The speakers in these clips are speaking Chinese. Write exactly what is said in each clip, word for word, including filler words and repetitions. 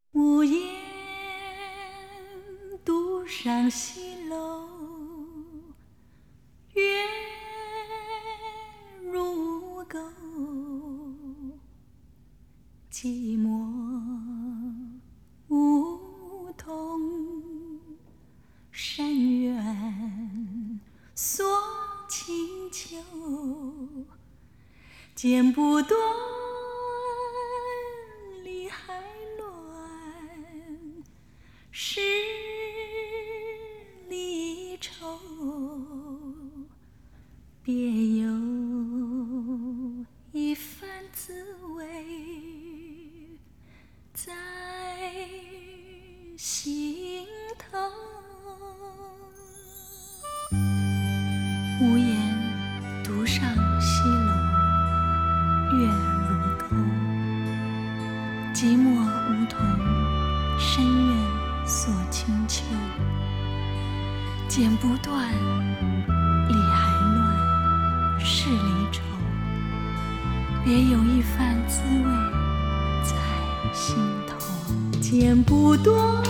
无言独上西楼，月如钩，寂寞梧桐山远锁清秋，剪不断理还乱，十里愁，别有一番滋味在心头。无言独上西楼，月如钩，寂寞梧桐深院锁清秋，剪不断理还乱，是离愁，别有一番滋味在心头。剪不断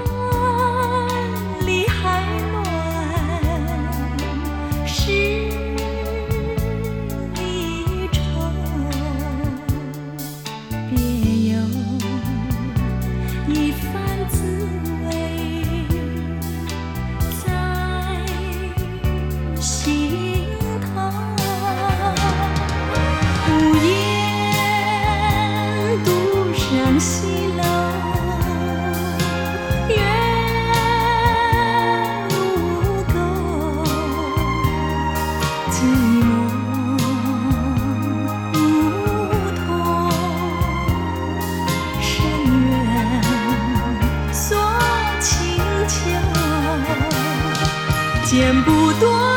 理还乱，是离愁，别有一番滋味在心头。无言独上西楼，月如钩，寂寞梧桐深院锁清秋，剪不断